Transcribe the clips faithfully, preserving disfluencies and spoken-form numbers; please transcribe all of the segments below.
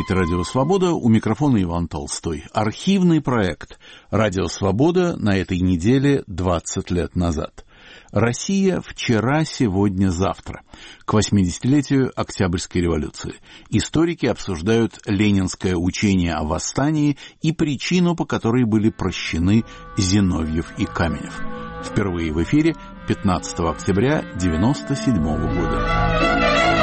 слушаете «Радио Свобода», у микрофона Иван Толстой. Архивный проект «Радио Свобода» на этой неделе двадцать лет назад. Россия вчера, сегодня, завтра. К восьмидесятилетию Октябрьской революции. Историки обсуждают ленинское учение о восстании и причину, по которой были прощены Зиновьев и Каменев. Впервые в эфире пятнадцатого октября девяносто седьмого года.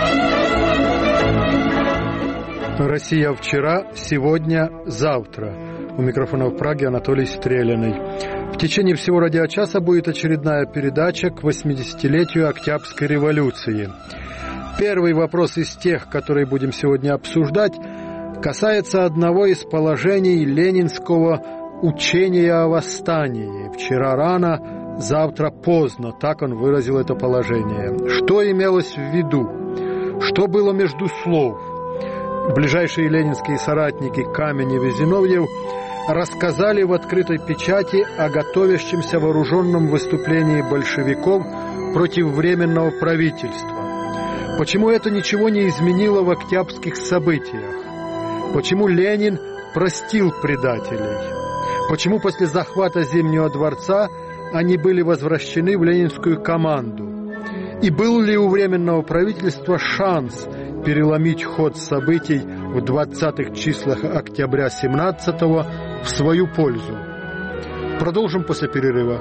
Россия вчера, сегодня, завтра. У микрофона в Праге Анатолий Стреляный. В течение всего радиочаса будет очередная передача к восьмидесятилетию Октябрьской революции. Первый вопрос из тех, которые будем сегодня обсуждать, касается одного из положений ленинского учения о восстании. Вчера рано, завтра поздно, так он выразил это положение. Что имелось в виду? Что было между слов? Ближайшие ленинские соратники Каменев и Зиновьев рассказали в открытой печати о готовящемся вооруженном выступлении большевиков против Временного правительства. Почему это ничего не изменило в октябрьских событиях? Почему Ленин простил предателей? Почему после захвата Зимнего дворца они были возвращены в ленинскую команду? И был ли у Временного правительства шанс переломить ход событий в двадцатых числах октября семнадцатого в свою пользу? Продолжим после перерыва.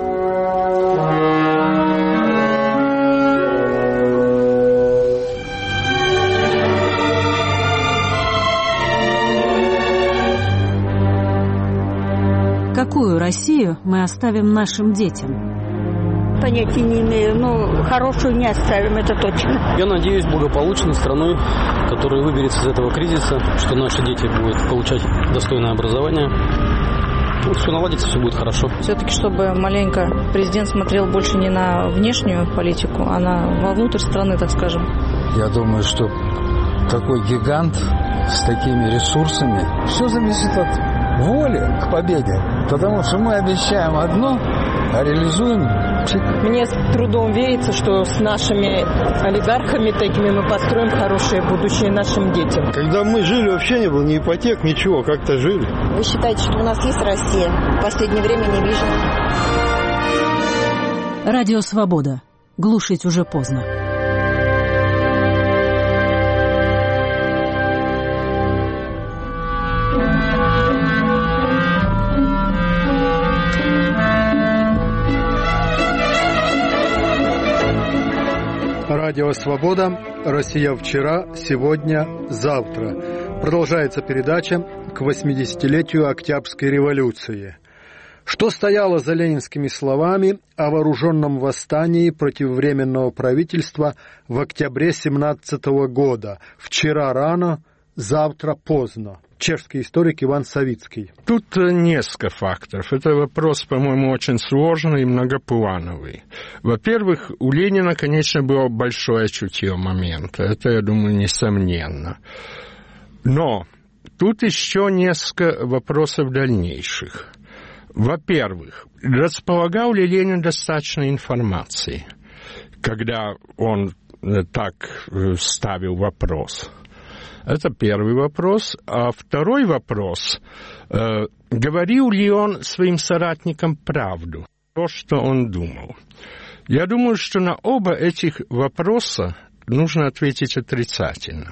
Какую Россию мы оставим нашим детям? Понятия не имею, но хорошую не оставим, это точно. Я надеюсь благополучной страной, которая выберется из этого кризиса, что наши дети будут получать достойное образование. Ну, все наладится, все будет хорошо. Все-таки, чтобы маленько президент смотрел больше не на внешнюю политику, а на вовнутрь страны, так скажем. Я думаю, что такой гигант с такими ресурсами, все зависит от воли к победе. Потому что мы обещаем одно, а реализуем. Мне с трудом верится, что с нашими олигархами такими мы построим хорошее будущее нашим детям. Когда мы жили, вообще не было ни ипотек, ничего, как-то жили. Вы считаете, что у нас есть Россия? В последнее время не вижу. Радио Свобода. Глушить уже поздно. Радио «Свобода», Россия вчера, сегодня, завтра. Продолжается передача к восьмидесятилетию Октябрьской революции. Что стояло за ленинскими словами о вооруженном восстании против Временного правительства в октябре семнадцатого года? Вчера рано, завтра поздно. Чешский историк Иван Савицкий. Тут несколько факторов. Это вопрос, по-моему, очень сложный и многоплановый. Во-первых, у Ленина, конечно, было большое чутье момента. Это, я думаю, несомненно. Но тут еще несколько вопросов дальнейших. Во-первых, располагал ли Ленин достаточно информации, когда он так ставил вопрос? Это первый вопрос. А второй вопрос. Э, говорил ли он своим соратникам правду? То, что он думал. Я думаю, что на оба этих вопроса нужно ответить отрицательно.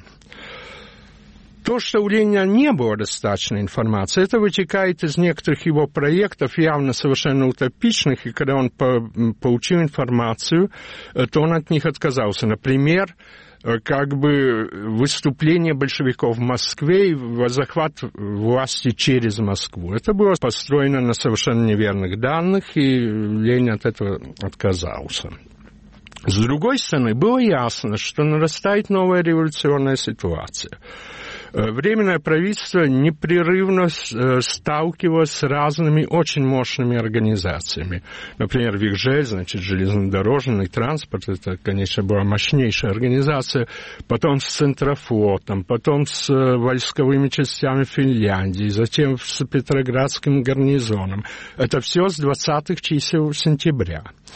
То, что у Ленина не было достаточно информации, это вытекает из некоторых его проектов, явно совершенно утопичных, и когда он по- получил информацию, то он от них отказался. Например, как бы выступление большевиков в Москве и захват власти через Москву. Это было построено на совершенно неверных данных, и Ленин от этого отказался. С другой стороны, было ясно, что нарастает новая революционная ситуация. Временное правительство непрерывно сталкивалось с разными очень мощными организациями. Например, ВИКЖЭЛЬ, значит, железнодорожный транспорт, это, конечно, была мощнейшая организация, потом с Центрофлотом, потом с войсковыми частями Финляндии, затем с Петроградским гарнизоном. Это все с двадцатых чисел сентября.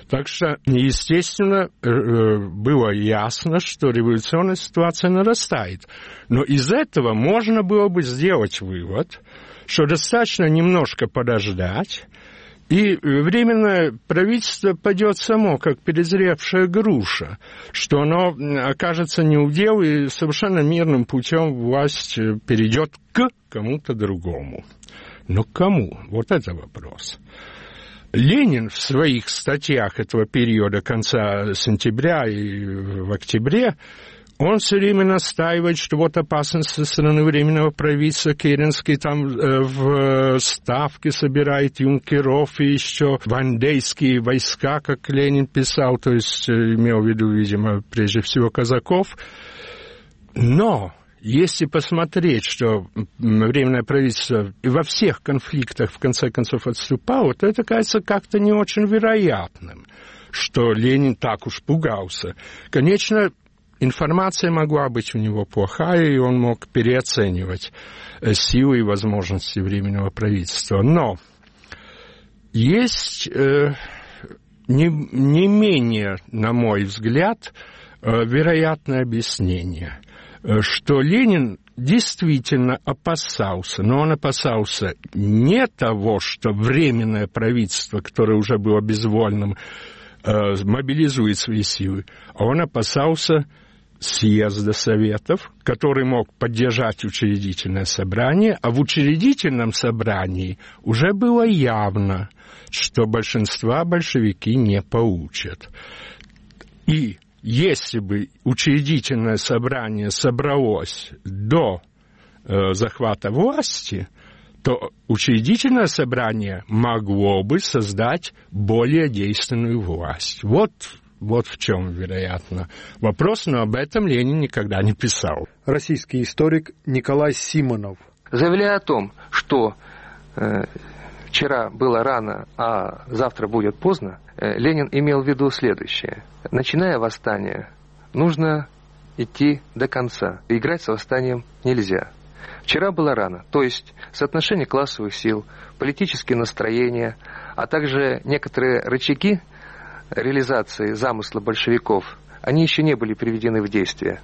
Так что, естественно, было ясно, что революционная ситуация нарастает. Но из этого можно было бы сделать вывод, что достаточно немножко подождать, и временное правительство падет само, как перезревшая груша, что оно окажется неудел, и совершенно мирным путем власть перейдет к кому-то другому. Но к кому? Вот это вопрос. Ленин в своих статьях этого периода, конца сентября и в октябре, он все время настаивает, что вот опасность со стороны Временного правительства. Керенский там э, в Ставке собирает юнкеров и еще вандейские войска, как Ленин писал, то есть э, имел в виду, видимо, прежде всего казаков. Но если посмотреть, что Временное правительство во всех конфликтах в конце концов отступало, то это кажется как-то не очень вероятным, что Ленин так уж пугался. Конечно, информация могла быть у него плохая, и он мог переоценивать силы и возможности Временного правительства. Но есть э, не, не менее, на мой взгляд, э, вероятное объяснение, что Ленин действительно опасался, но он опасался не того, что Временное правительство, которое уже было безвольным, э, мобилизует свои силы, а он опасался съезда Советов, который мог поддержать учредительное собрание, а в учредительном собрании уже было явно, что большинства большевики не получат. И если бы учредительное собрание собралось до э, захвата власти, то учредительное собрание могло бы создать более действенную власть. Вот Вот в чем, вероятно, вопрос, но об этом Ленин никогда не писал. Российский историк Николай Симонов. Заявляя о том, что э, вчера было рано, а завтра будет поздно, э, Ленин имел в виду следующее. Начиная восстание, нужно идти до конца. Играть с восстанием нельзя. Вчера было рано, то есть соотношение классовых сил, политические настроения, а также некоторые рычаги реализации замысла большевиков, они еще не были приведены в действие.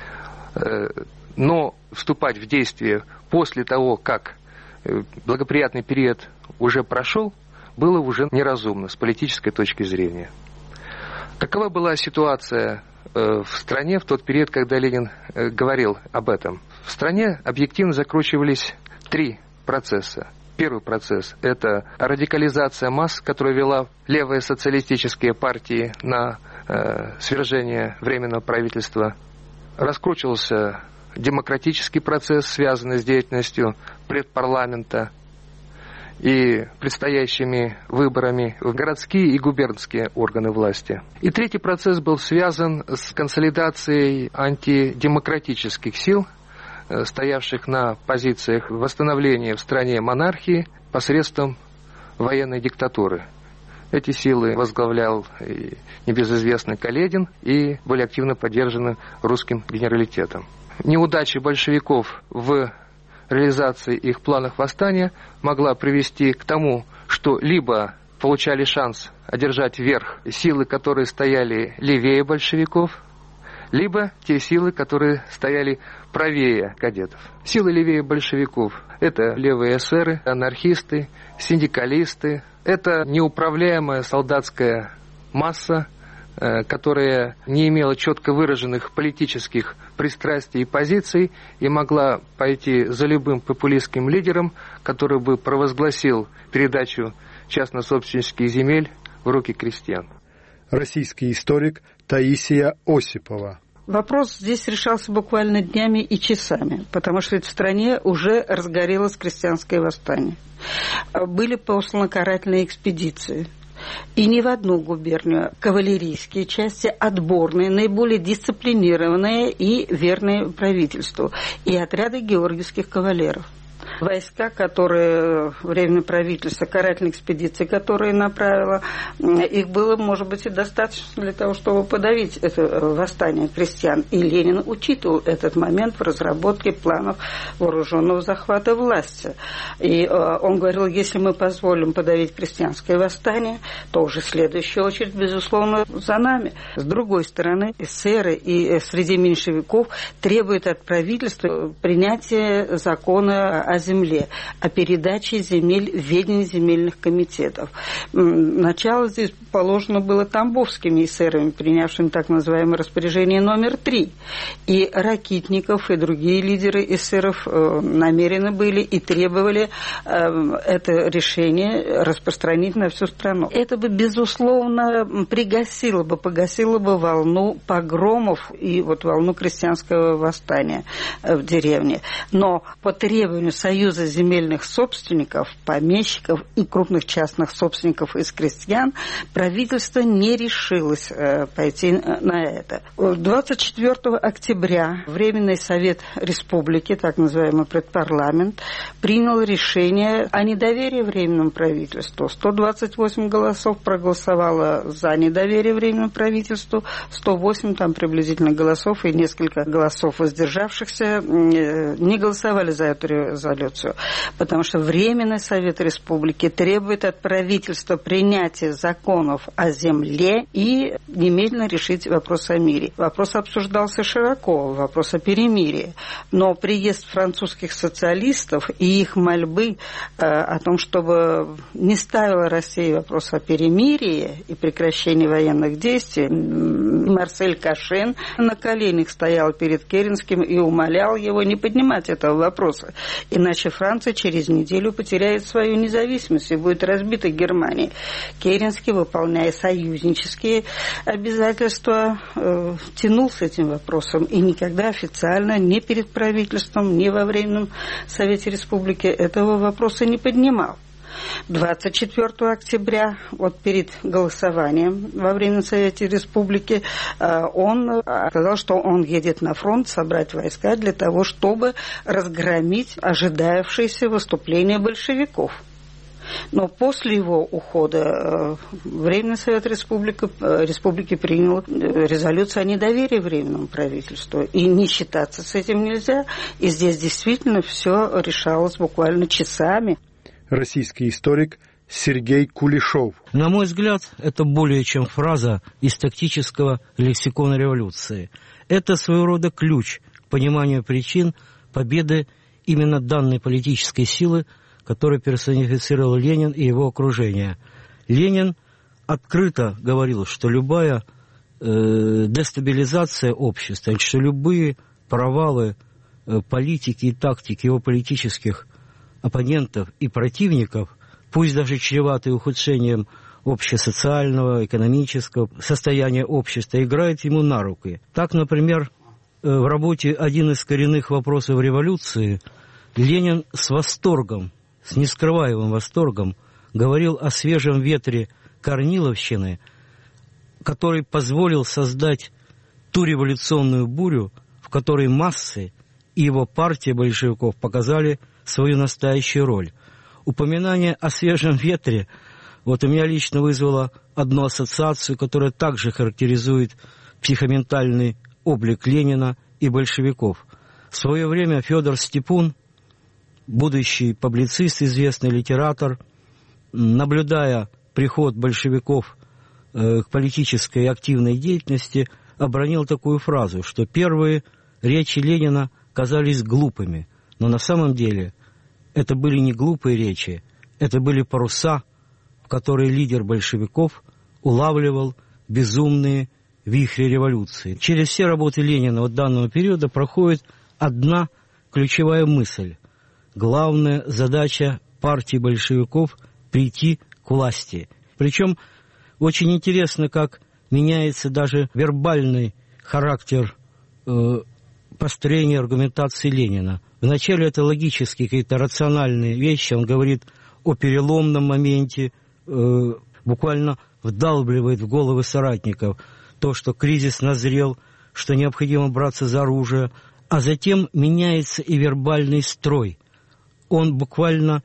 Но вступать в действие после того, как благоприятный период уже прошел, было уже неразумно с политической точки зрения. Какова была ситуация в стране в тот период, когда Ленин говорил об этом? В стране объективно закручивались три процесса. Первый процесс – это радикализация масс, которую вела левые социалистические партии на э, свержение Временного правительства. Раскручивался демократический процесс, связанный с деятельностью предпарламента и предстоящими выборами в городские и губернские органы власти. И третий процесс был связан с консолидацией антидемократических сил, стоявших на позициях восстановления в стране монархии посредством военной диктатуры. Эти силы возглавлял небезызвестный Каледин и были активно поддержаны русским генералитетом. Неудача большевиков в реализации их планов восстания могла привести к тому, что либо получали шанс одержать верх силы, которые стояли левее большевиков, либо те силы, которые стояли правее кадетов. Силы левее большевиков – это левые эсеры, анархисты, синдикалисты. Это неуправляемая солдатская масса, которая не имела четко выраженных политических пристрастий и позиций и могла пойти за любым популистским лидером, который бы провозгласил передачу частно-собственнических земель в руки крестьян. Российский историк Таисия Осипова. Вопрос здесь решался буквально днями и часами, потому что в стране уже разгорелось крестьянское восстание. Были посланы карательные экспедиции. И не в одну губернию. Кавалерийские части, отборные, наиболее дисциплинированные и верные правительству. И отряды георгиевских кавалеров. Войска, которые Временное правительство, карательные экспедиции, которые направило, их было, может быть, и достаточно для того, чтобы подавить это восстание крестьян. И Ленин учитывал этот момент в разработке планов вооруженного захвата власти. И он говорил, если мы позволим подавить крестьянское восстание, то уже следующая очередь, безусловно, за нами. С другой стороны, эсеры и среди меньшевиков требуют от правительства принятия закона о земле, о передаче земель в ведение земельных комитетов. Начало здесь положено было тамбовскими эсерами, принявшими так называемое распоряжение номер три. И Ракитников, и другие лидеры эсеров намерены были и требовали это решение распространить на всю страну. Это бы, безусловно, пригасило бы, погасило бы волну погромов и вот волну крестьянского восстания в деревне. Но по требованию Союза земельных собственников, помещиков и крупных частных собственников из крестьян правительство не решилось пойти на это. двадцать четвёртого октября Временный совет республики, так называемый предпарламент, принял решение о недоверии Временному правительству. сто двадцать восемь голосов проголосовало за недоверие Временному правительству, сто восемь там приблизительно голосов и несколько голосов воздержавшихся не голосовали за эту резолюцию, потому что Временный совет республики требует от правительства принятия законов о земле и немедленно решить вопрос о мире. Вопрос обсуждался широко, вопрос о перемирии, но приезд французских социалистов и их мольбы э, о том, чтобы не ставила Россия вопрос о перемирии и прекращении военных действий, Марсель Кашен на коленях стоял перед Керенским и умолял его не поднимать этого вопроса, иначе Франция через неделю потеряет свою независимость и будет разбита Германией. Керенский, выполняя союзнические обязательства, э, тянул с этим вопросом и никогда официально ни перед правительством, ни во Временном Совете Республики этого вопроса не поднимал. двадцать четвёртого октября, вот перед голосованием во Временном Совете Республики, он сказал, что он едет на фронт собрать войска для того, чтобы разгромить ожидавшееся выступление большевиков. Но после его ухода Временный Совет Республики, Республики принял резолюцию о недоверии Временному правительству. И не считаться с этим нельзя. И здесь действительно все решалось буквально часами. Российский историк Сергей Кулешов. На мой взгляд, это более чем фраза из тактического лексикона революции. Это своего рода ключ к пониманию причин победы именно данной политической силы, которую персонифицировал Ленин и его окружение. Ленин открыто говорил, что любая э, дестабилизация общества, что любые провалы э, политики и тактики его политических оппонентов и противников, пусть даже чреватые ухудшением общесоциального, экономического состояния общества, играют ему на руки. Так, например, в работе «Один из коренных вопросов революции» Ленин с восторгом, с нескрываемым восторгом говорил о свежем ветре корниловщины, который позволил создать ту революционную бурю, в которой массы и его партия большевиков показали свою настоящую роль. Упоминание о свежем ветре вот у меня лично вызвало одну ассоциацию, которая также характеризует психоментальный облик Ленина и большевиков. В свое время Федор Степун, будущий публицист, известный литератор, наблюдая приход большевиков э, к политической и активной деятельности, обронил такую фразу, что первые речи Ленина казались глупыми, но на самом деле это были не глупые речи, это были паруса, в которые лидер большевиков улавливал безумные вихри революции. Через все работы Ленина от данного периода проходит одна ключевая мысль. Главная задача партии большевиков – прийти к власти. Причем очень интересно, как меняется даже вербальный характер э, построения аргументации Ленина. Вначале это логические, какие-то рациональные вещи. Он говорит о переломном моменте, э, буквально вдалбливает в головы соратников то, что кризис назрел, что необходимо браться за оружие. А затем меняется и вербальный строй. он буквально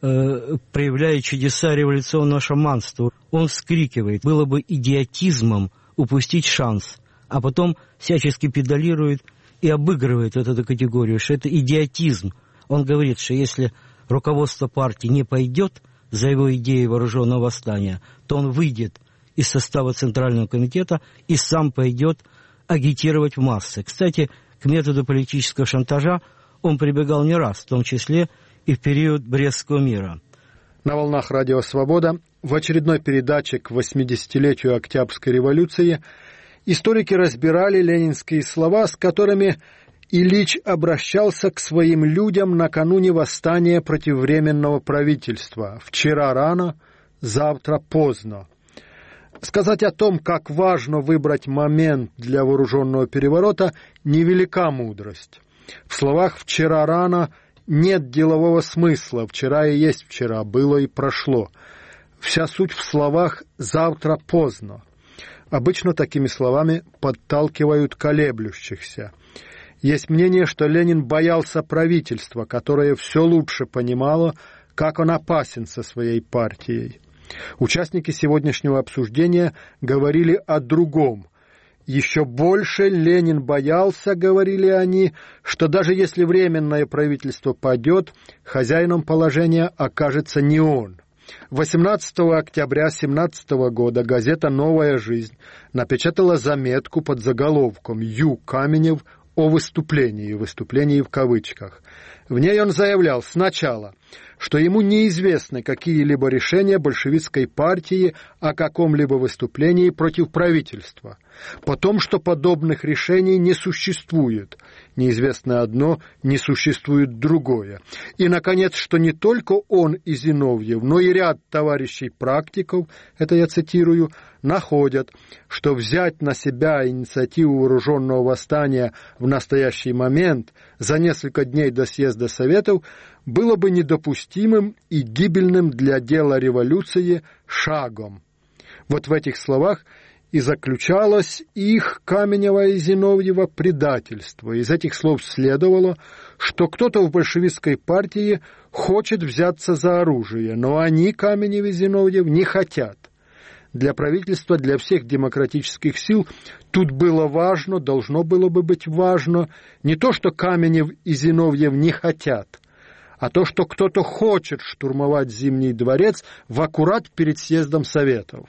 э, проявляет чудеса революционного шаманства. Он вскрикивает: было бы идиотизмом упустить шанс, а потом всячески педалирует и обыгрывает эту категорию, что это идиотизм. Он говорит, что если руководство партии не пойдет за его идеей вооруженного восстания, то он выйдет из состава Центрального комитета и сам пойдет агитировать в массы. Кстати, к методу политического шантажа он прибегал не раз, в том числе и в период Брестского мира. На волнах Радио Свобода в очередной передаче к восьмидесятилетию Октябрьской революции историки разбирали ленинские слова, с которыми Ильич обращался к своим людям накануне восстания против Временного правительства: «Вчера рано, завтра поздно». Сказать о том, как важно выбрать момент для вооруженного переворота, невелика мудрость. В словах «вчера рано» нет делового смысла. Вчера и есть вчера, было и прошло. Вся суть в словах «завтра поздно». Обычно такими словами подталкивают колеблющихся. Есть мнение, что Ленин боялся правительства, которое все лучше понимало, как он опасен со своей партией. Участники сегодняшнего обсуждения говорили о другом. Еще больше Ленин боялся, говорили они, что даже если Временное правительство падет, хозяином положения окажется не он. восемнадцатого октября семнадцатого года газета «Новая жизнь» напечатала заметку под заголовком «Ю. Каменев о выступлении», выступлении в кавычках. В ней он заявлял сначала, что ему неизвестны какие-либо решения большевистской партии о каком-либо выступлении против правительства. Потом, что подобных решений не существует. Неизвестно одно, не существует другое. И, наконец, что не только он и Зиновьев, но и ряд товарищей-практиков, это я цитирую, находят, что взять на себя инициативу вооруженного восстания в настоящий момент за несколько дней до съезда Советов было бы недопустимым и гибельным для дела революции шагом. Вот в этих словах и заключалось их, Каменева и Зиновьева, предательство. Из этих слов следовало, что кто-то в большевистской партии хочет взяться за оружие, но они, Каменев и Зиновьев, не хотят. Для правительства, для всех демократических сил тут было важно, должно было бы быть важно, не то, что Каменев и Зиновьев не хотят, а то, что кто-то хочет штурмовать Зимний дворец в аккурат перед съездом Советов.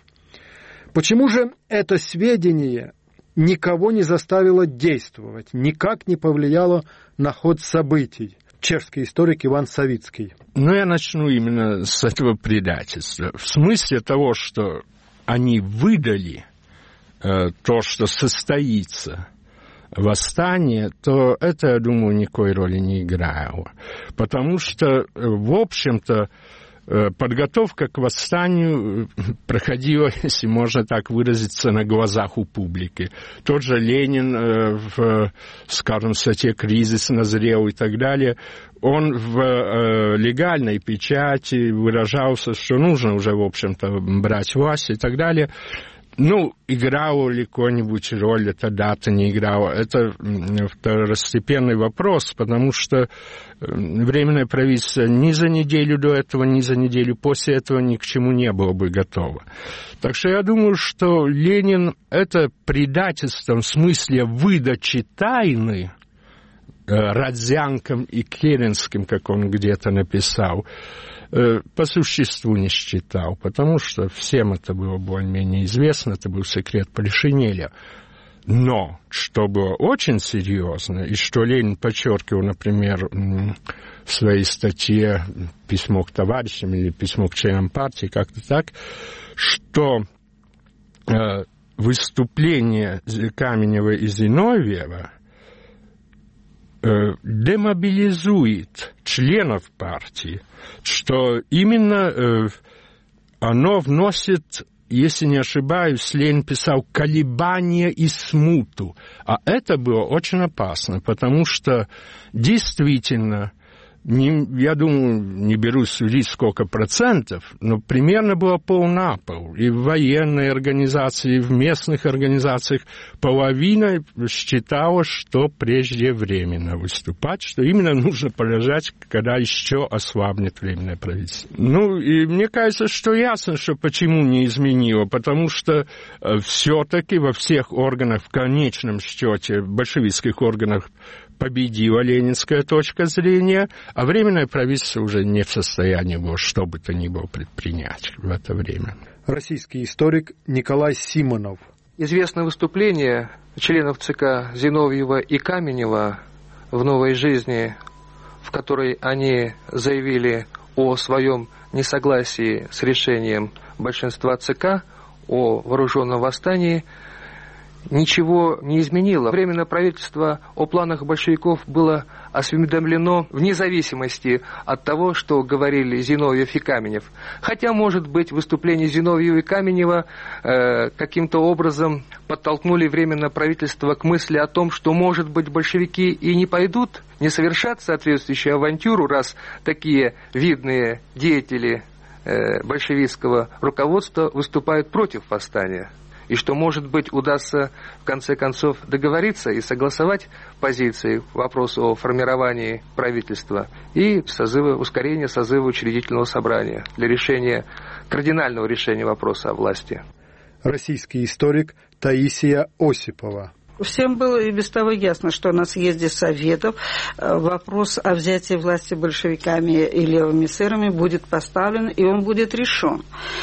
Почему же это сведение никого не заставило действовать, никак не повлияло на ход событий? Чешский историк Иван Савицкий. Ну, я начну именно с этого предательства. В смысле того, что они выдали э, то, что состоится восстание, то это, я думаю, никакой роли не играло. Потому что, в общем-то, подготовка к восстанию проходила, если можно так выразиться, на глазах у публики. Тот же Ленин, в, скажем, статье «Кризис назрел» и так далее, он в легальной печати выражался, что нужно уже, в общем-то, брать власть и так далее. Ну, играла ли какую-нибудь роль эта дата, не играла, это второстепенный вопрос, потому что Временное правительство ни за неделю до этого, ни за неделю после этого ни к чему не было бы готово. Так что я думаю, что Ленин это предательством в смысле выдачи тайны Родзянком и Керенским, как он где-то написал, по существу не считал, потому что всем это было более-менее известно, это был секрет Полишинеля. Но, что было очень серьезно, и что Ленин подчеркивал, например, в своей статье «Письмо к товарищам» или «Письмо к членам партии», как-то так, что э, выступление Каменева и Зиновьева э, демобилизует членов партии, что именно э, оно вносит, если не ошибаюсь, Ленин писал колебания и смуту. А это было очень опасно, потому что действительно не, я думаю, не берусь судить сколько процентов, но примерно было пол на пол. И в военной организации, и в местных организациях половина считала, что преждевременно выступать, что именно нужно подождать, когда еще ослабнет временное правительство. Ну, и мне кажется, что ясно, что почему не изменило, потому что все-таки во всех органах, в конечном счете, большевистских органах, победила ленинская точка зрения, а временное правительство уже не в состоянии было что бы то ни было предпринять в это время. Российский историк Николай Симонов. Известно выступление членов ЦК Зиновьева и Каменева в «Новой жизни», в которой они заявили о своем несогласии с решением большинства ЦК о вооруженном восстании, ничего не изменило. Временное правительство о планах большевиков было осведомлено вне зависимости от того, что говорили Зиновьев и Каменев. Хотя, может быть, выступление Зиновьева и Каменева э, каким-то образом подтолкнули Временное правительство к мысли о том, что, может быть, большевики и не пойдут, не совершат соответствующую авантюру, раз такие видные деятели э, большевистского руководства выступают против восстания. И что, может быть, удастся в конце концов договориться и согласовать позиции в вопросе о формировании правительства и созыва, ускорения созыва учредительного собрания для решения, кардинального решения вопроса о власти. Российский историк Таисия Осипова. Всем было и без того ясно, что на съезде Советов вопрос о взятии власти большевиками и левыми эсерами будет поставлен, и он будет решен.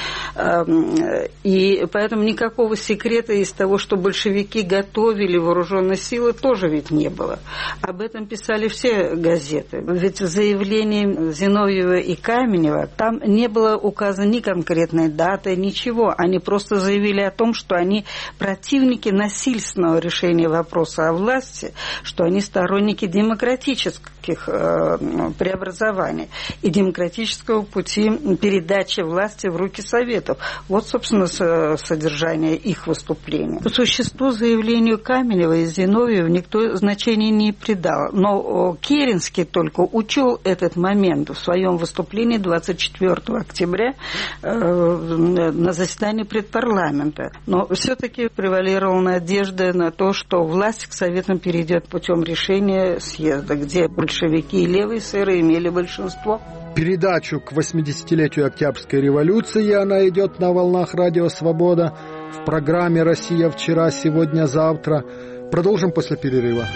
И поэтому никакого секрета из того, что большевики готовили вооруженные силы, тоже ведь не было. Об этом писали все газеты. Ведь в заявлении Зиновьева и Каменева там не было указано ни конкретной даты, ничего. Они просто заявили о том, что они противники насильственного решения вопроса о власти, что они сторонники демократических э, преобразований и демократического пути передачи власти в руки Советов. Вот, собственно, содержание их выступления. По существу заявлению Каменева и Зиновьева никто значения не придал. Но Керенский только учел этот момент в своем выступлении двадцать четвёртого октября э, на заседании предпарламента. Но все-таки превалировала надежда на то, что власть к Советам перейдет путем решения съезда, где большевики и левые эсеры имели большинство. Передачу к восьмидесятилетию Октябрьской революции, она идет на волнах Радио Свобода в программе «Россия вчера, сегодня, завтра». Продолжим после перерыва.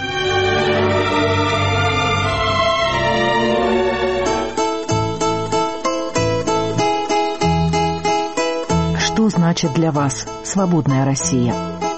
Что значит для вас свободная Россия?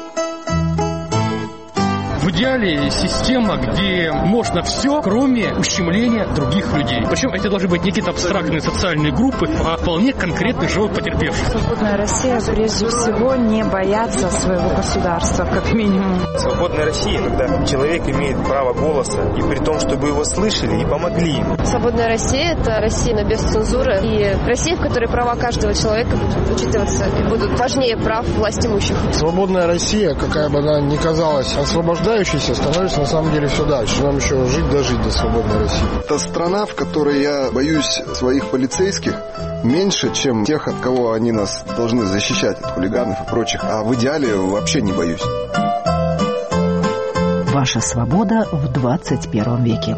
В идеале система, где можно все, кроме ущемления других людей. Причем это должны быть не какие-то абстрактные социальные группы, а вполне конкретный живой потерпевший. Свободная Россия прежде всего не бояться своего государства, как минимум. Свободная Россия, когда человек имеет право голоса, и при том, чтобы его слышали и помогли ему. Свободная Россия – это Россия без цензуры, и Россия, в которой права каждого человека будут учитываться и будут важнее прав властимущих. Свободная Россия, какая бы она ни казалась освобождающей, становится на самом деле все дальше. Нам еще жить дожить до свободной России. Это страна, в которой я боюсь своих полицейских меньше, чем тех, от кого они нас должны защищать, от хулиганов и прочих. А в идеале вообще не боюсь. Ваша свобода в двадцать первом веке.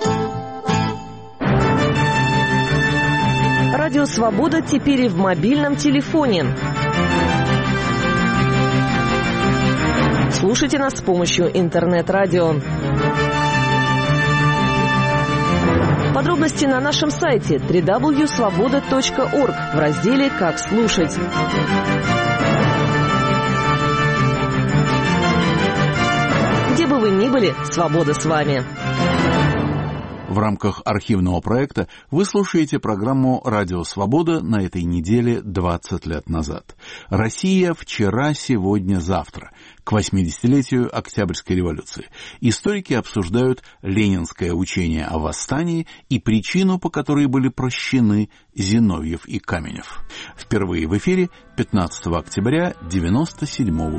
Радио «Свобода» теперь и в мобильном телефоне. Слушайте нас с помощью интернет-радио. Подробности на нашем сайте дабл ю дабл ю дабл ю точка свобода точка орг в разделе «Как слушать». Где бы вы ни были, свобода с вами. В рамках архивного проекта вы слушаете программу «Радио Свобода» на этой неделе двадцать лет назад. Россия вчера, сегодня, завтра. К восьмидесятилетию Октябрьской революции. Историки обсуждают ленинское учение о восстании и причину, по которой были прощены Зиновьев и Каменев. Впервые в эфире пятнадцатого октября девяносто седьмого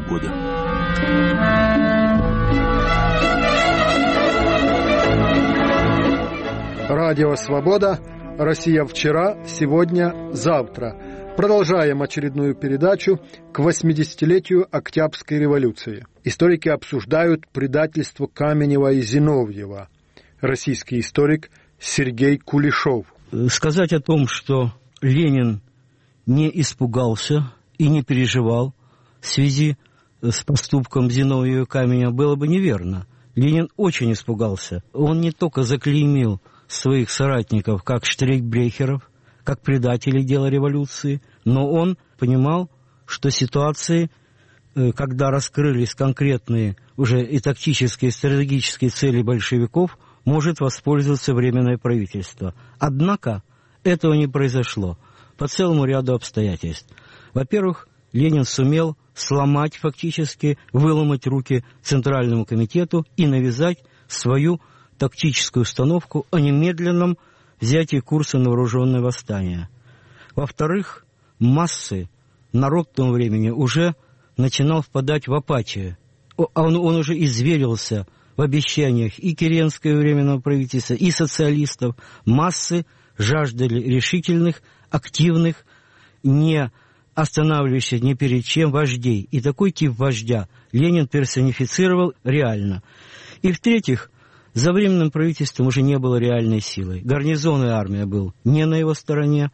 года. Радио «Свобода». Россия вчера, сегодня, завтра. Продолжаем очередную передачу к восьмидесятилетию Октябрьской революции. Историки обсуждают предательство Каменева и Зиновьева. Российский историк Сергей Кулешов. Сказать о том, что Ленин не испугался и не переживал в связи с поступком Зиновьева и Каменева, было бы неверно. Ленин очень испугался. Он не только заклеймил своих соратников как штрейхбрехеров, как предателей дела революции, но он понимал, что ситуации, когда раскрылись конкретные уже и тактические, и стратегические цели большевиков, может воспользоваться Временное правительство. Однако этого не произошло по целому ряду обстоятельств. Во-первых, Ленин сумел сломать фактически, выломать руки Центральному комитету и навязать свою тактическую установку о немедленном взятии курса на вооруженное восстание. Во-вторых, массы, народ к тому времени уже начинал впадать в апатию. Он, он уже изверился в обещаниях и Керенского Временного правительства, и социалистов. Массы жаждали решительных, активных, не останавливающихся ни перед чем вождей. И такой тип вождя Ленин персонифицировал реально. И в-третьих, за Временным правительством уже не было реальной силы. Гарнизонная армия был не на его стороне.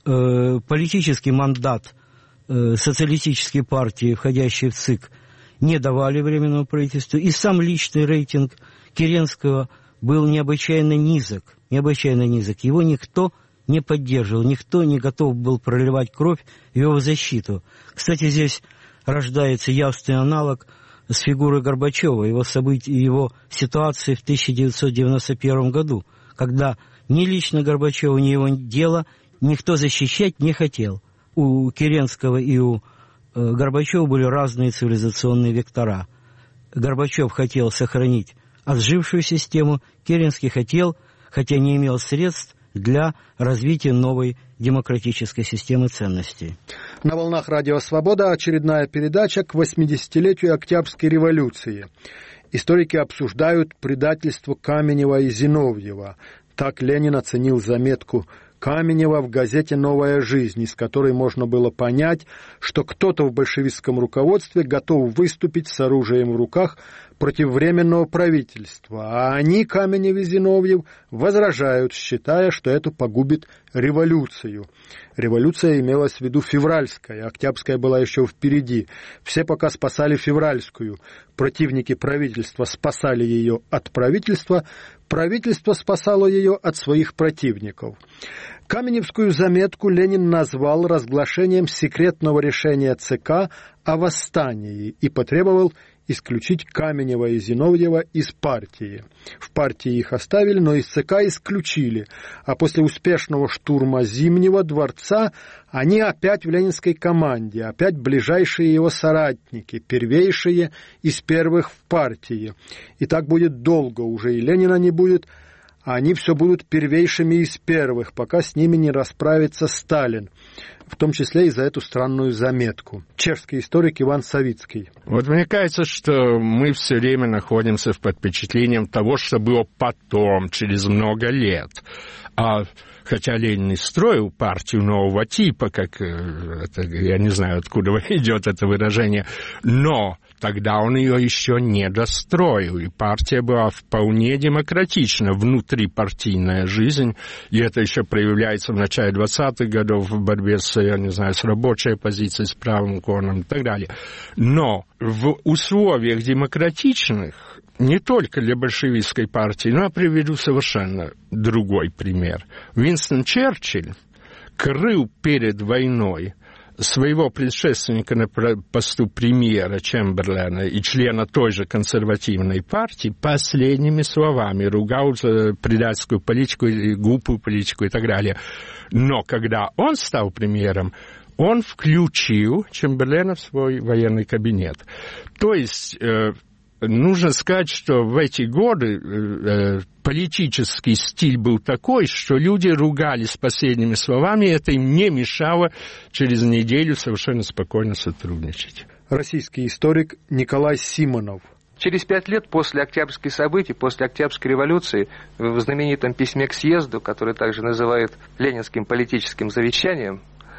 Э, политический мандат э, социалистической партии, входящей в ЦИК, не давали Временному правительству. И сам личный рейтинг Керенского был необычайно низок. Необычайно низок. Его никто не поддерживал, никто не готов был проливать кровь в его защиту. Кстати, здесь рождается явственный аналог с фигурой Горбачева, его событий, его ситуации в тысяча девятьсот девяносто первом году, когда ни лично Горбачева, ни его дело никто защищать не хотел. У Керенского и у э, Горбачева были разные цивилизационные вектора. Горбачев хотел сохранить отжившую систему, Керенский хотел, хотя не имел средств, для развития новой демократической системы ценностей. На волнах Радио «Свобода» очередная передача к восьмидесятилетию Октябрьской революции. Историки обсуждают предательство Каменева и Зиновьева. Так Ленин оценил заметку Каменева в газете «Новая жизнь», из которой можно было понять, что кто-то в большевистском руководстве готов выступить с оружием в руках против Временного правительства, а они, Каменев и Зиновьев, возражают, считая, что это погубит революцию. Революция имелась в виду февральская, Октябрьская была еще впереди. Все пока спасали февральскую. Противники правительства спасали ее от правительства, правительство спасало ее от своих противников. Каменевскую заметку Ленин назвал разглашением секретного решения ЦК о восстании и потребовал исключить Каменева и Зиновьева из партии. В партии их оставили, но из ЦК исключили, а после успешного штурма Зимнего дворца они опять в ленинской команде, опять ближайшие его соратники, первейшие из первых в партии. И так будет долго, уже и Ленина не будет, а они все будут первейшими из первых, пока с ними не расправится Сталин, в том числе и за эту странную заметку. Чешский историк Иван Савицкий. Вот мне кажется, что мы все время находимся под впечатлением того, что было потом, через много лет. А хотя Ленин и строил партию нового типа, как это, я не знаю, откуда идет это выражение, но тогда он ее еще не достроил, и партия была вполне демократична, внутрипартийная жизнь, и это еще проявляется в начале двадцатых годов в борьбе с, я не знаю, с рабочей оппозицией, с правым клоном и так далее. Но в условиях демократичных, не только для большевистской партии, но я приведу совершенно другой пример. Уинстон Черчилль крыл перед войной своего предшественника на посту премьера Чемберлена и члена той же консервативной партии последними словами, ругал за предательскую политику, глупую политику и так далее. Но когда он стал премьером, он включил Чемберлена в свой военный кабинет. То есть нужно сказать, что в эти годы э, политический стиль был такой, что люди ругались последними словами, и это им не мешало через неделю совершенно спокойно сотрудничать. Российский историк Николай Симонов. Через пять лет после Октябрьских событий, после Октябрьской революции, в знаменитом письме к съезду, которое также называют ленинским политическим завещанием,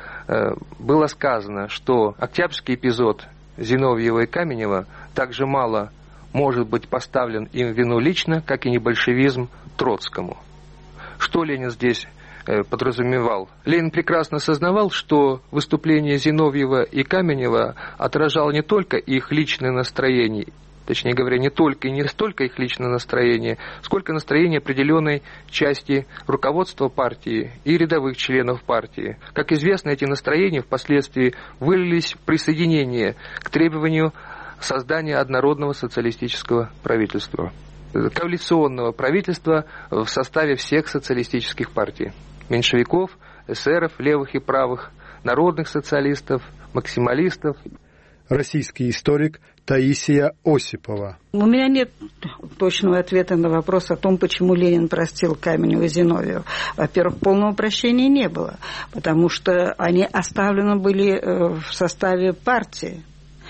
было сказано, что Октябрьский эпизод Зиновьева и Каменева также мало может быть поставлен им в вину лично, как и не большевизм Троцкому. Что Ленин здесь подразумевал? Ленин прекрасно сознавал, что выступление Зиновьева и Каменева отражало не только их личное настроение, точнее говоря, не только и не столько их личное настроение, сколько настроение определенной части руководства партии и рядовых членов партии. Как известно, эти настроения впоследствии вылились в присоединение к требованию создания однородного социалистического правительства, коалиционного правительства в составе всех социалистических партий: меньшевиков, эсеров, левых и правых, народных социалистов, максималистов. Российский историк Таисия Осипова. У меня нет точного ответа на вопрос о том, почему Ленин простил Каменева и Зиновьева. Во-первых, полного прощения не было, потому что они оставлены были в составе партии.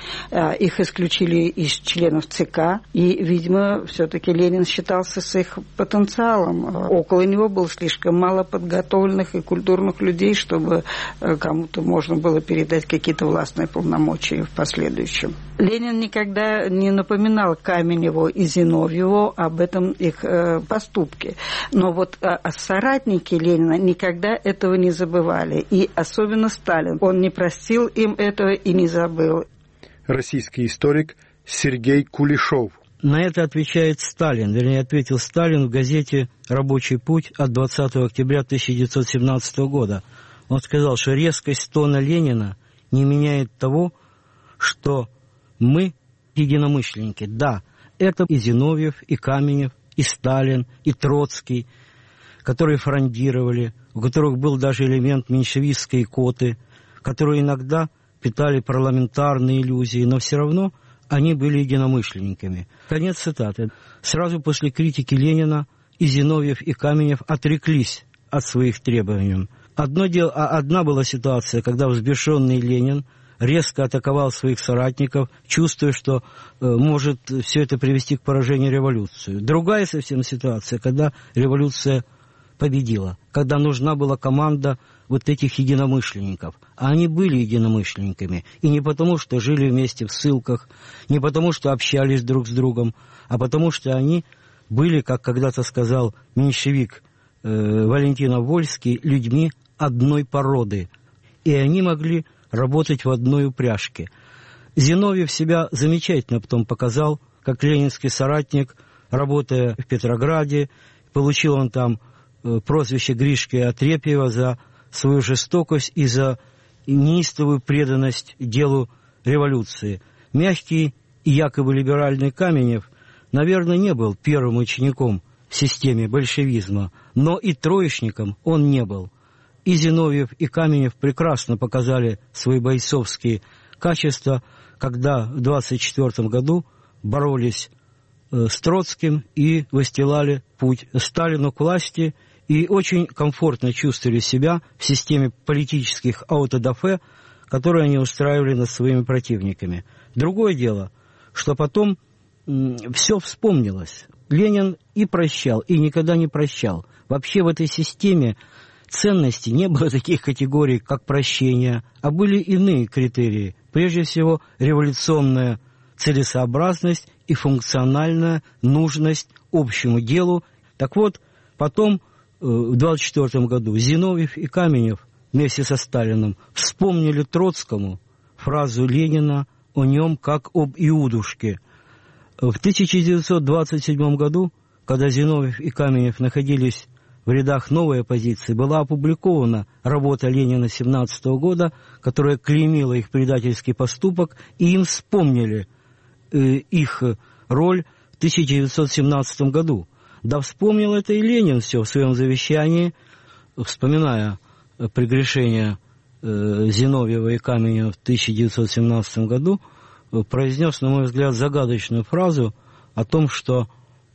Их исключили из членов ЦК, и, видимо, все-таки Ленин считался с их потенциалом. Около него было слишком мало подготовленных и культурных людей, чтобы кому-то можно было передать какие-то властные полномочия в последующем. Ленин никогда не напоминал Каменеву и Зиновьеву об этом их поступке. Но вот соратники Ленина никогда этого не забывали. И особенно Сталин. Он не простил им этого и не забыл. Российский историк Сергей Кулешов. На это отвечает Сталин, вернее, ответил Сталин в газете «Рабочий путь» от двадцатого октября тысяча девятьсот семнадцатого года. Он сказал, что резкость тона Ленина не меняет того, что мы единомышленники. Да, это и Зиновьев, и Каменев, и Сталин, и Троцкий, которые фрондировали, у которых был даже элемент меньшевистской коты, которые иногда питали парламентарные иллюзии, но все равно они были единомышленниками. Конец цитаты. Сразу после критики Ленина и Зиновьев, и Каменев отреклись от своих требований. Одно дело, а одна была ситуация, когда взбешенный Ленин резко атаковал своих соратников, чувствуя, что э, может все это привести к поражению революции. Другая совсем ситуация, когда революция победила, когда нужна была команда вот этих единомышленников. А они были единомышленниками. И не потому, что жили вместе в ссылках, не потому, что общались друг с другом, а потому, что они были, как когда-то сказал меньшевик э, Валентинов Вольский, людьми одной породы. И они могли работать в одной упряжке. Зиновьев себя замечательно потом показал, как ленинский соратник, работая в Петрограде. Получил он там э, прозвище Гришки Отрепьева за свою жестокость и за неистовую преданность делу революции. Мягкий и якобы либеральный Каменев, наверное, не был первым учеником в системе большевизма, но и троечником он не был. И Зиновьев, и Каменев прекрасно показали свои бойцовские качества, когда в двадцать четвёртом году боролись э, с Троцким и выстилали путь Сталину к власти, и очень комфортно чувствовали себя в системе политических аутодафе, которые они устраивали над своими противниками. Другое дело, что потом м, все вспомнилось. Ленин и прощал, и никогда не прощал. Вообще в этой системе ценностей не было таких категорий, как прощение, а были иные критерии. Прежде всего, революционная целесообразность и функциональная нужность общему делу. Так вот, потом в двадцать четвёртом году Зиновьев и Каменев вместе со Сталиным вспомнили Троцкому фразу Ленина о нем как об Иудушке. В тысяча девятьсот двадцать седьмом году, когда Зиновьев и Каменев находились в рядах новой оппозиции, была опубликована работа Ленина семнадцатого года, которая клеймила их предательский поступок, и им вспомнили э, их роль в тысяча девятьсот семнадцатом году. Да вспомнил это и Ленин все в своем завещании, вспоминая прегрешение э, Зиновьева и Каменева в тысяча девятьсот семнадцатом году, э, произнес, на мой взгляд, загадочную фразу о том, что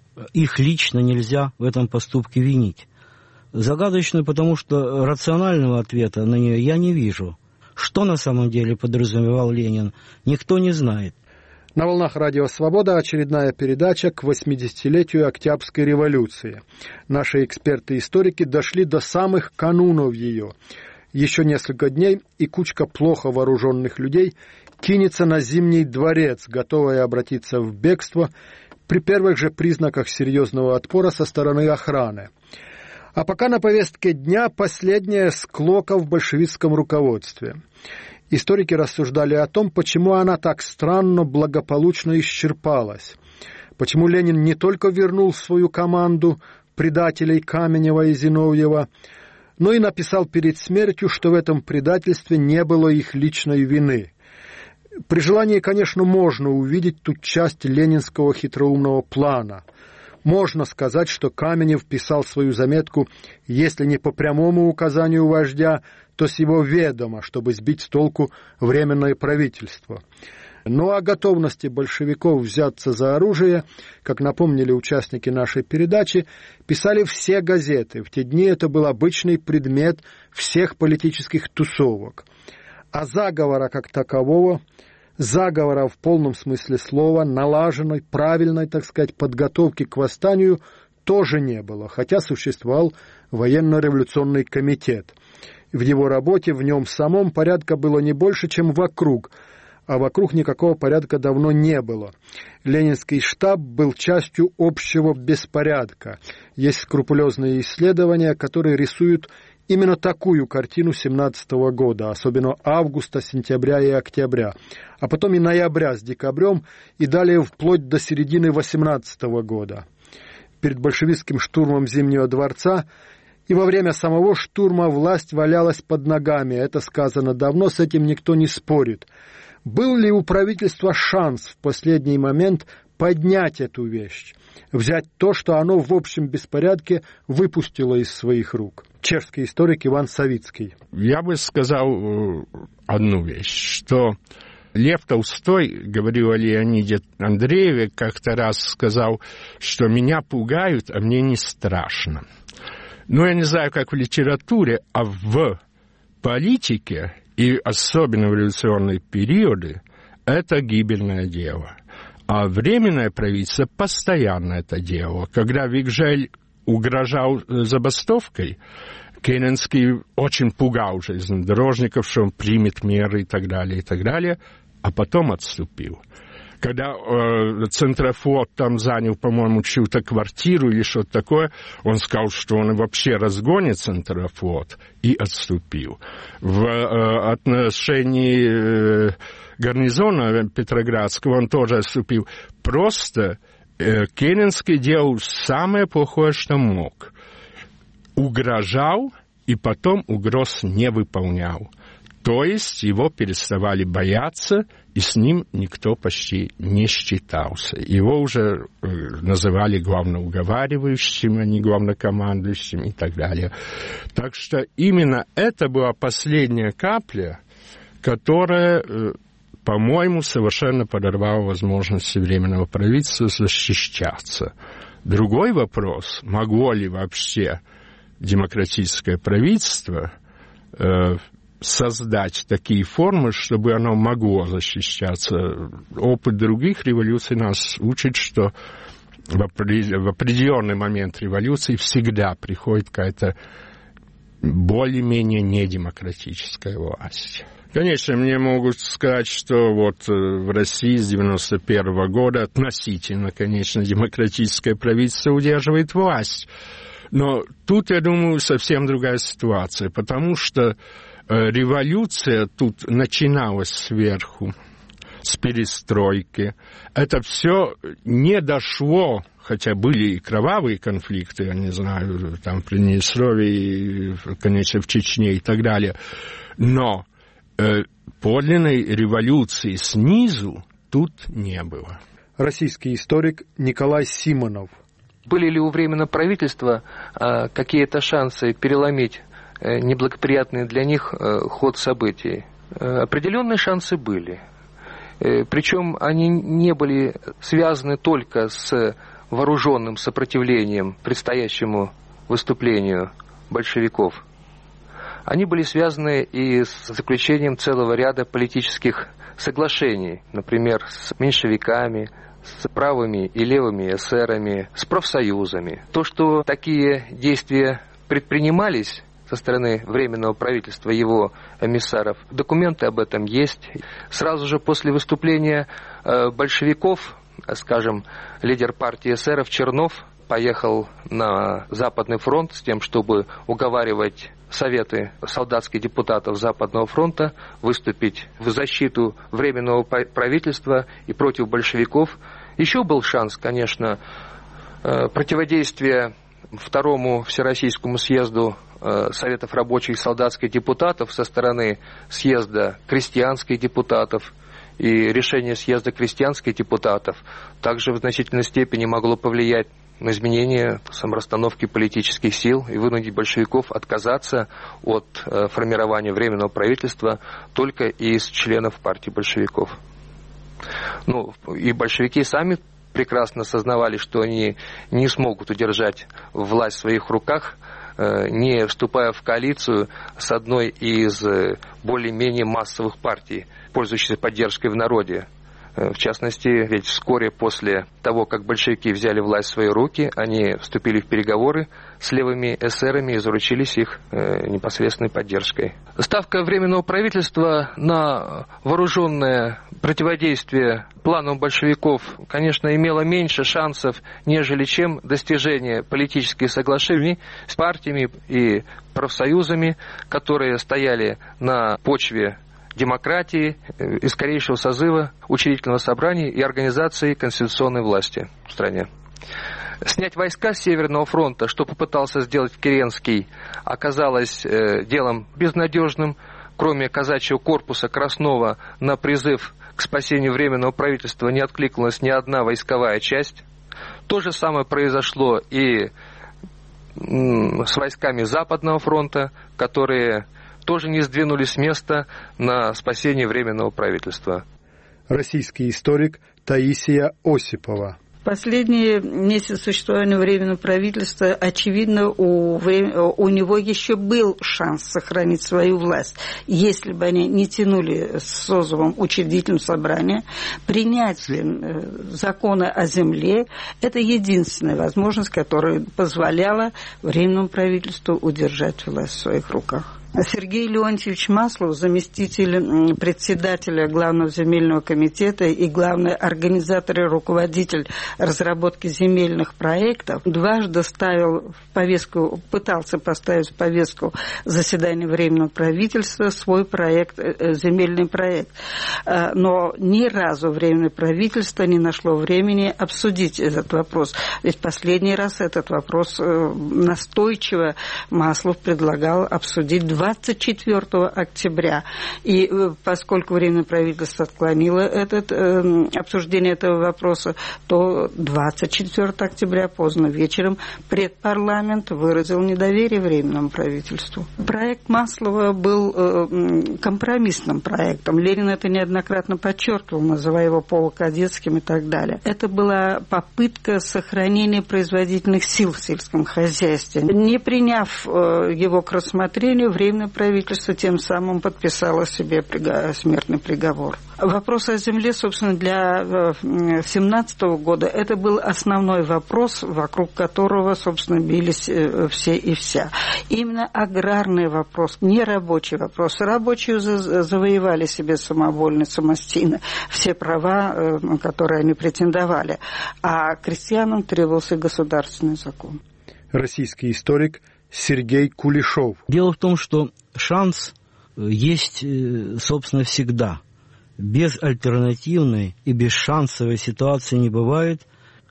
их лично нельзя в этом поступке винить. Загадочную, потому что рационального ответа на нее я не вижу. Что на самом деле подразумевал Ленин, никто не знает. На волнах Радио Свобода очередная передача к восьмидесятилетию Октябрьской революции. Наши эксперты-историки дошли до самых канунов ее. Еще несколько дней, и кучка плохо вооруженных людей кинется на Зимний дворец, готовая обратиться в бегство при первых же признаках серьезного отпора со стороны охраны. А пока на повестке дня последняя склока в большевистском руководстве. Историки рассуждали о том, почему она так странно благополучно исчерпалась. Почему Ленин не только вернул свою команду предателей Каменева и Зиновьева, но и написал перед смертью, что в этом предательстве не было их личной вины. При желании, конечно, можно увидеть тут часть ленинского хитроумного плана. Можно сказать, что Каменев писал свою заметку, если не по прямому указанию вождя, то с его ведома, чтобы сбить с толку Временное правительство. Но о готовности большевиков взяться за оружие, как напомнили участники нашей передачи, писали все газеты. В те дни это был обычный предмет всех политических тусовок. А заговора как такового, заговора в полном смысле слова, налаженной, правильной, так сказать, подготовки к восстанию тоже не было, хотя существовал военно-революционный комитет. В его работе, в нем самом порядка было не больше, чем вокруг, а вокруг никакого порядка давно не было. Ленинский штаб был частью общего беспорядка. Есть скрупулезные исследования, которые рисуют именно такую картину семнадцатого года, особенно августа, сентября и октября, а потом и ноября с декабрем и далее вплоть до середины восемнадцатого года. Перед большевистским штурмом Зимнего дворца и во время самого штурма власть валялась под ногами. Это сказано давно, с этим никто не спорит. Был ли у правительства шанс в последний момент поднять эту вещь, взять то, что оно в общем беспорядке выпустило из своих рук? Чешский историк Иван Савицкий. Я бы сказал одну вещь, что Лев Толстой говорил о Леониде Андрееве, как-то раз сказал, что меня пугают, а мне не страшно. Ну, я не знаю, как в литературе, а в политике, и особенно в революционные периоды, это гибельное дело. А Временное правительство постоянно это делало. Когда Вигжель угрожал забастовкой, Керенский очень пугал железнодорожников, что он примет меры и так далее, и так далее, а потом отступил. Когда э, Центрофлот там занял, по-моему, чью-то квартиру или что-то такое, он сказал, что он вообще разгонит Центрофлот, и отступил. В э, отношении э, гарнизона Петроградского он тоже отступил. Просто э, Керенский делал самое плохое, что мог. Угрожал, и потом угроз не выполнял. То есть его переставали бояться, и с ним никто почти не считался. Его уже э, называли главноуговаривающим, а не главнокомандующим и так далее. Так что именно это была последняя капля, которая, э, по-моему, совершенно подорвала возможности Временного правительства защищаться. Другой вопрос, могло ли вообще демократическое правительство э, создать такие формы, чтобы оно могло защищаться. Опыт других революций нас учит, что в определенный момент революции всегда приходит какая-то более-менее недемократическая власть. Конечно, мне могут сказать, что вот в России с девяносто первого года относительно, конечно, демократическое правительство удерживает власть. Но тут, я думаю, совсем другая ситуация, потому что революция тут начиналась сверху, с перестройки. Это все не дошло, хотя были и кровавые конфликты, я не знаю, там при Приднестровье, конечно, в Чечне и так далее. Но э, подлинной революции снизу тут не было. Российский историк Николай Симонов. Были ли у Временного правительства э, какие-то шансы переломить неблагоприятный для них ход событий? Определенные шансы были. Причем они не были связаны только с вооруженным сопротивлением предстоящему выступлению большевиков. они были связаны и с заключением целого ряда политических соглашений, например, с меньшевиками, с правыми и левыми эсерами, с профсоюзами. То, что такие действия предпринимались со стороны Временного правительства, его эмиссаров, документы об этом есть. Сразу же после выступления большевиков, скажем, лидер партии эсеров Чернов поехал на Западный фронт с тем, чтобы уговаривать советы солдатских депутатов Западного фронта выступить в защиту Временного правительства и против большевиков. Еще был шанс, конечно, противодействия Второму Всероссийскому съезду Советов рабочих и солдатских депутатов со стороны съезда крестьянских депутатов, и решение съезда крестьянских депутатов также в значительной степени могло повлиять на изменение саморасстановки политических сил и вынудить большевиков отказаться от э, формирования Временного правительства только из членов партии большевиков. Ну, и большевики сами прекрасно осознавали, что они не смогут удержать власть в своих руках, э, не вступая в коалицию с одной из э, более-менее массовых партий, пользующихся поддержкой в народе. В частности, ведь вскоре после того, как большевики взяли власть в свои руки, они вступили в переговоры с левыми эсерами и заручились их э, непосредственной поддержкой. Ставка Временного правительства на вооруженное противодействие планам большевиков, конечно, имела меньше шансов, нежели чем достижение политических соглашений с партиями и профсоюзами, которые стояли на почве демократии и скорейшего созыва учредительного собрания и организации конституционной власти в стране. Снять войска с Северного фронта, что попытался сделать Керенский, оказалось э, делом безнадежным. Кроме казачьего корпуса Краснова на призыв к спасению Временного правительства не откликнулась ни одна войсковая часть. То же самое произошло и м, с войсками Западного фронта, которые тоже не сдвинулись с места на спасение Временного правительства. Российский историк Таисия Осипова. Последние месяцы существования Временного правительства, очевидно, у, у него еще был шанс сохранить свою власть, если бы они не тянули с созывом учредительного собрания. Принять законы о земле – это единственная возможность, которая позволяла Временному правительству удержать власть в своих руках. Сергей Леонтьевич Маслов, заместитель председателя Главного земельного комитета и главный организатор и руководитель разработки земельных проектов, дважды ставил в повестку, пытался поставить в повестку заседания Временного правительства свой проект, земельный проект. Но ни разу Временное правительство не нашло времени обсудить этот вопрос. Ведь последний раз этот вопрос настойчиво Маслов предлагал обсудить двадцать четвёртого октября. И поскольку Временное правительство отклонило этот, э, обсуждение этого вопроса, то двадцать четвёртого октября поздно вечером предпарламент выразил недоверие Временному правительству. Проект Маслова был э, компромиссным проектом. Ленин это неоднократно подчеркивал, называя его полукадетским и так далее. Это была попытка сохранения производительных сил в сельском хозяйстве. Не приняв э, его к рассмотрению, Временное правительство тем самым подписало себе смертный приговор. Вопрос о земле, собственно, для две тысячи семнадцатого года, это был основной вопрос, вокруг которого, собственно, бились все и вся. Именно аграрный вопрос, не рабочий вопрос. Рабочие завоевали себе самовольно, самостийно все права, на которые они претендовали, а крестьянам требовался государственный закон. Российский историк Сергей Кулешов. Дело в том, что шанс есть, собственно, всегда. Без альтернативной и бесшансовой ситуации не бывает.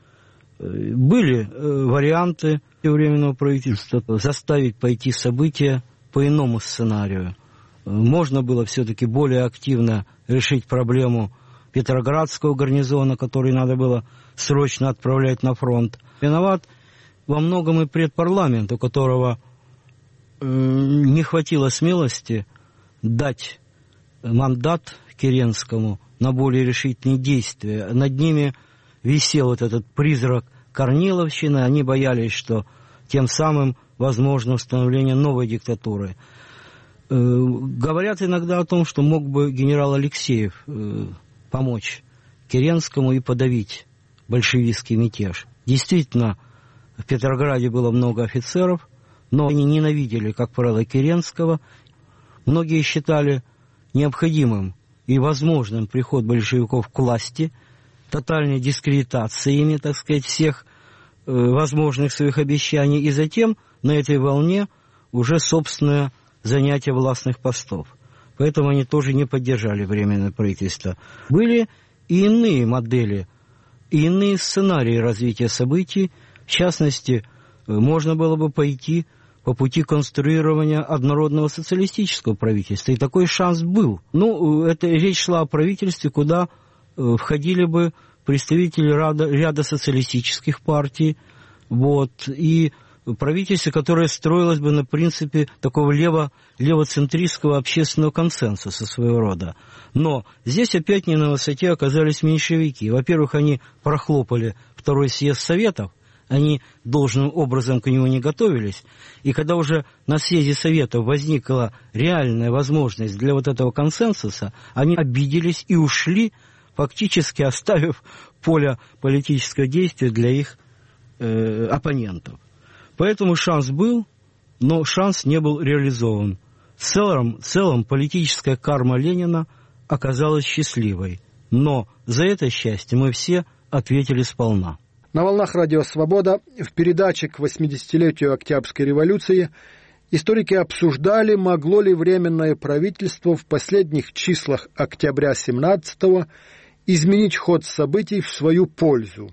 Были варианты Временного правительства заставить пойти события по иному сценарию. Можно было все-таки более активно решить проблему Петроградского гарнизона, который надо было срочно отправлять на фронт. Виноват во многом и предпарламент, у которого э, не хватило смелости дать мандат Керенскому на более решительные действия. Над ними висел вот этот призрак Корниловщины. Они боялись, что тем самым возможно установление новой диктатуры. Говорят иногда о том, что мог бы генерал Алексеев помочь Керенскому и подавить большевистский мятеж. Действительно, в Петрограде было много офицеров, но они ненавидели, как правило, Керенского. Многие считали необходимым и возможным приход большевиков к власти, тотальной дискредитацией ими, так сказать, всех э, возможных своих обещаний, и затем на этой волне уже собственное занятие властных постов. Поэтому они тоже не поддержали Временное правительство. Были и иные модели, и иные сценарии развития событий. В частности, можно было бы пойти по пути конструирования однородного социалистического правительства. И такой шанс был. Ну, это речь шла о правительстве, куда входили бы представители ряда, ряда социалистических партий, вот, и правительство, которое строилось бы на принципе такого лево, левоцентристского общественного консенсуса своего рода. Но здесь опять не на высоте оказались меньшевики. Во-первых, они прохлопали второй съезд Советов, они должным образом к нему не готовились. И когда уже на съезде Советов возникла реальная возможность для вот этого консенсуса, они обиделись и ушли, фактически оставив поле политического действия для их э, оппонентов. Поэтому шанс был, но шанс не был реализован. В целом, в целом политическая карма Ленина оказалась счастливой. Но за это счастье мы все ответили сполна. На волнах Радио Свобода в передаче к восьмидесятилетию Октябрьской революции историки обсуждали, могло ли Временное правительство в последних числах октября семнадцатого изменить ход событий в свою пользу.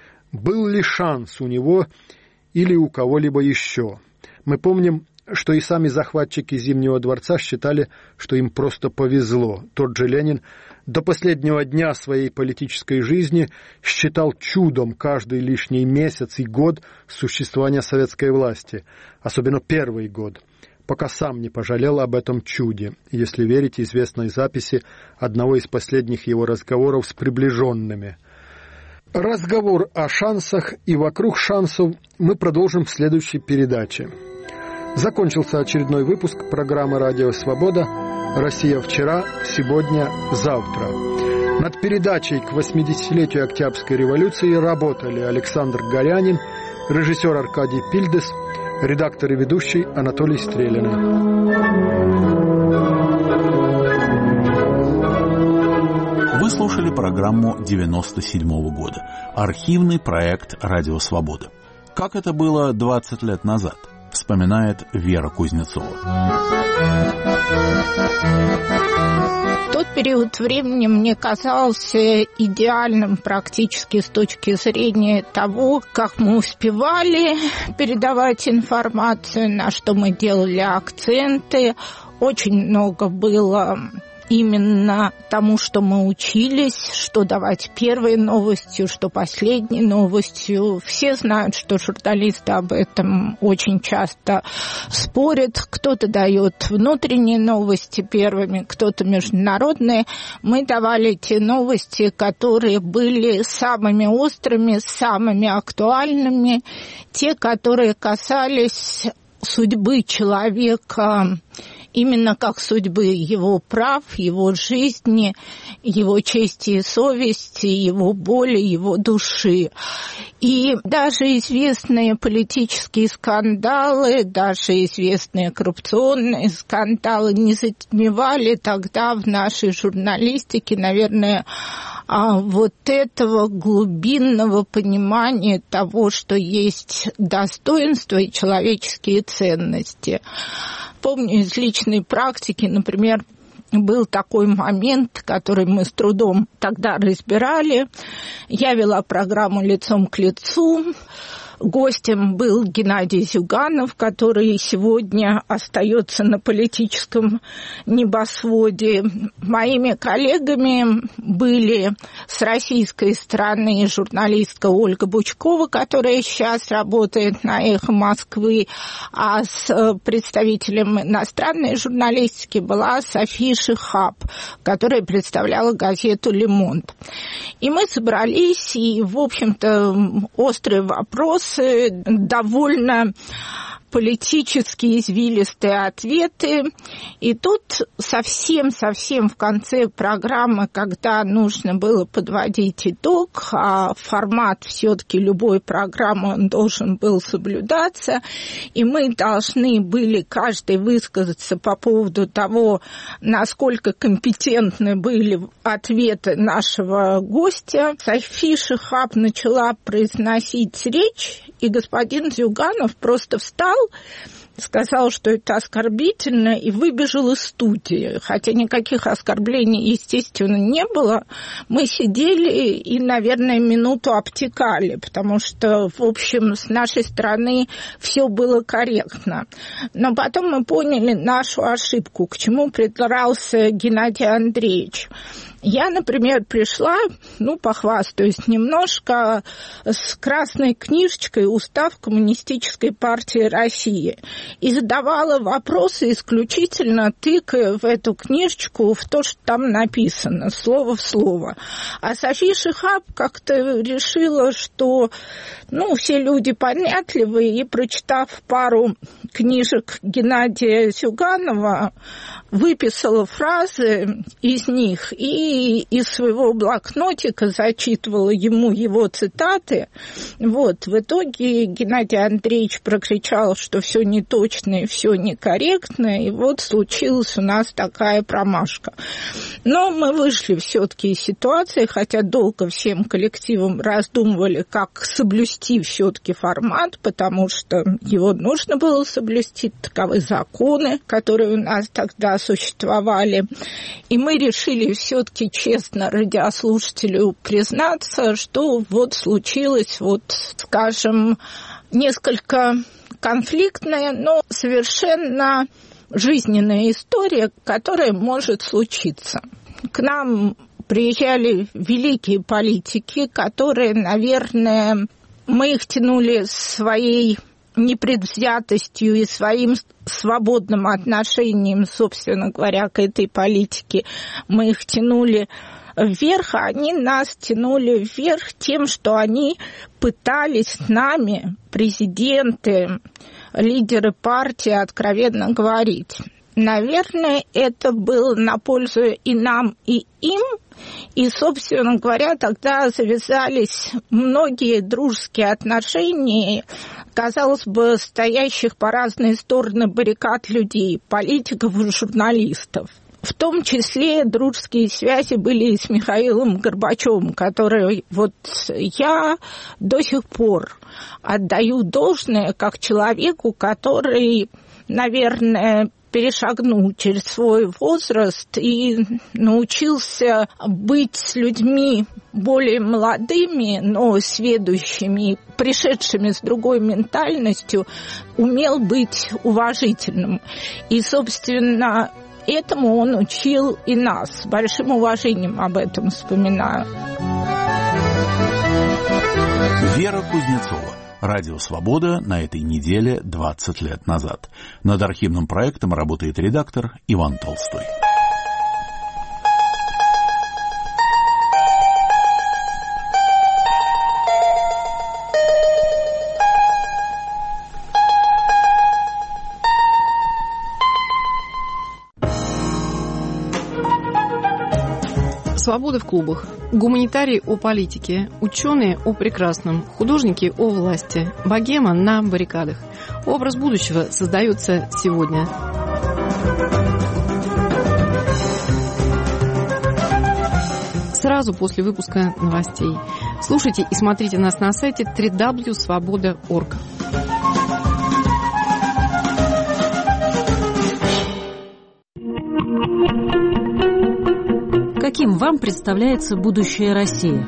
Был ли шанс у него или у кого-либо еще? Мы помним, что и сами захватчики Зимнего дворца считали, что им просто повезло. Тот же Ленин до последнего дня своей политической жизни считал чудом каждый лишний месяц и год существования советской власти, особенно первый год, пока сам не пожалел об этом чуде, если верить известной записи одного из последних его разговоров с приближенными. Разговор о шансах и вокруг шансов мы продолжим в следующей передаче. Закончился очередной выпуск программы «Радио Свобода. Россия вчера, сегодня, завтра». Над передачей к восьмидесятилетию Октябрьской революции работали Александр Горянин, режиссер Аркадий Пильдес, редактор и ведущий Анатолий Стрелянный. Вы слушали программу девяносто седьмого года. Архивный проект «Радио Свобода». Как это было двадцать лет назад, вспоминает Вера Кузнецова. Тот период времени мне казался идеальным практически с точки зрения того, как мы успевали передавать информацию, на что мы делали акценты. Очень много было именно тому, что мы учились, что давать первой новостью, что последней новостью. Все знают, что журналисты об этом очень часто спорят. Кто-то дает внутренние новости первыми, кто-то международные. Мы давали те новости, которые были самыми острыми, самыми актуальными, те, которые касались судьбы человека, именно как судьбы его прав, его жизни, его чести и совести, его боли, его души. И даже известные политические скандалы, даже известные коррупционные скандалы не затмевали тогда в нашей журналистике, наверное, вот этого глубинного понимания того, что есть достоинство и человеческие ценности. Помню из личной практики, например, был такой момент, который мы с трудом тогда разбирали. Я вела программу «Лицом к лицу». Гостем был Геннадий Зюганов, который сегодня остается на политическом небосводе. Моими коллегами были с российской стороны журналистка Ольга Бучкова, которая сейчас работает на «Эхо Москвы», а с представителем иностранной журналистики была София Шихаб, которая представляла газету «Ле Монд». И мы собрались, и, в общем-то, острый вопрос довольно политические извилистые ответы. И тут совсем-совсем в конце программы, когда нужно было подводить итог, а формат все-таки любой программы он должен был соблюдаться, и мы должны были каждый высказаться по поводу того, насколько компетентны были ответы нашего гостя. Софи Шихаб начала произносить речь, и господин Зюганов просто встал, сказал, что это оскорбительно, и выбежал из студии. Хотя никаких оскорблений, естественно, не было. Мы сидели и, наверное, минуту обтекали, потому что, в общем, с нашей стороны все было корректно. Но потом мы поняли нашу ошибку, к чему придрался Геннадий Андреевич. Я, например, пришла, ну, похвастаюсь немножко, с красной книжечкой «Устав Коммунистической партии России» и задавала вопросы исключительно тыкая в эту книжечку в то, что там написано, слово в слово. А Софи Шихаб как-то решила, что, ну, все люди понятливые, и, прочитав пару книжек Геннадия Зюганова, выписала фразы из них и из своего блокнотика зачитывала ему его цитаты. Вот. В итоге Геннадий Андреевич прокричал, что все неточно и все некорректно, и вот случилась у нас такая промашка. Но мы вышли все-таки из ситуации, хотя долго всем коллективом раздумывали, как соблюсти все-таки формат, потому что его нужно было соблюсти, таковы законы, которые у нас тогда существовали. И мы решили все-таки честно радиослушателю признаться, что вот случилось, вот, скажем, несколько конфликтная, но совершенно жизненная история, которая может случиться. К нам приезжали великие политики, которые, наверное, мы их тянули своей непредвзятостью и своим свободным отношением, собственно говоря, к этой политике. Мы их тянули вверх, а они нас тянули вверх тем, что они пытались с нами, президенты, лидеры партии, откровенно говорить. Наверное, это было на пользу и нам, и им. И, собственно говоря, тогда завязались многие дружеские отношения, казалось бы, стоящих по разные стороны баррикад людей, политиков и журналистов. В том числе дружеские связи были и с Михаилом Горбачевым, который вот я до сих пор отдаю должное как человеку, который, наверное, перешагнул через свой возраст и научился быть с людьми более молодыми, но сведущими, пришедшими с другой ментальностью, умел быть уважительным. И, собственно, этому он учил и нас. С большим уважением об этом вспоминаю. Вера Кузнецова. Радио «Свобода» на этой неделе двадцать лет назад. Над архивным проектом работает редактор Иван Толстой. Свобода в клубах. Гуманитарии о политике, ученые о прекрасном, художники о власти, богема на баррикадах. Образ будущего создается сегодня. Сразу после выпуска новостей. Слушайте и смотрите нас на сайте дабл ю дабл ю дабл ю точка свобода точка орг. Каким вам представляется будущее России?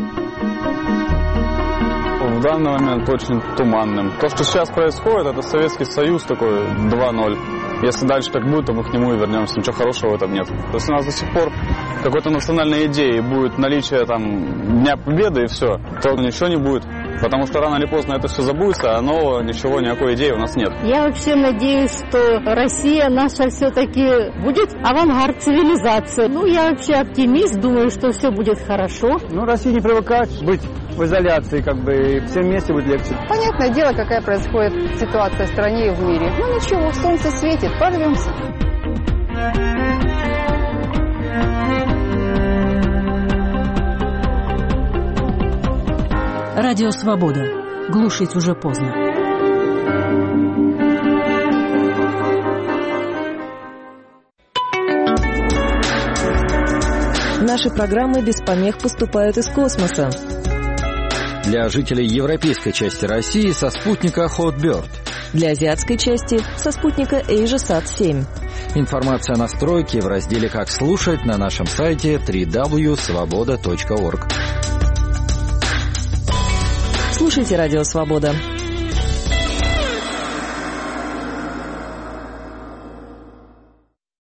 В данный момент очень туманным. То, что сейчас происходит, это Советский Союз такой два ноль. Если дальше так будет, то мы к нему и вернемся. Ничего хорошего в этом нет. То есть у нас до сих пор какой-то национальной идеи будет наличие там Дня Победы и все, то ничего не будет. Потому что рано или поздно это все забудется, а нового ничего, никакой идеи у нас нет. Я вообще надеюсь, что Россия наша все-таки будет авангард цивилизации. Ну, я вообще оптимист, думаю, что все будет хорошо. Ну, Россия не привыкает быть в изоляции, как бы, и всем вместе будет легче. Понятное дело, какая происходит ситуация в стране и в мире. Ну ничего, солнце светит, порвемся. Радио «Свобода». Глушить уже поздно. Наши программы без помех поступают из космоса. Для жителей европейской части России со спутника Hotbird. Для азиатской части со спутника AsiaSat семь. Информация о настройке в разделе «Как слушать» на нашем сайте дабл ю дабл ю дабл ю точка свобода точка орг. Слушайте «Радио Свобода».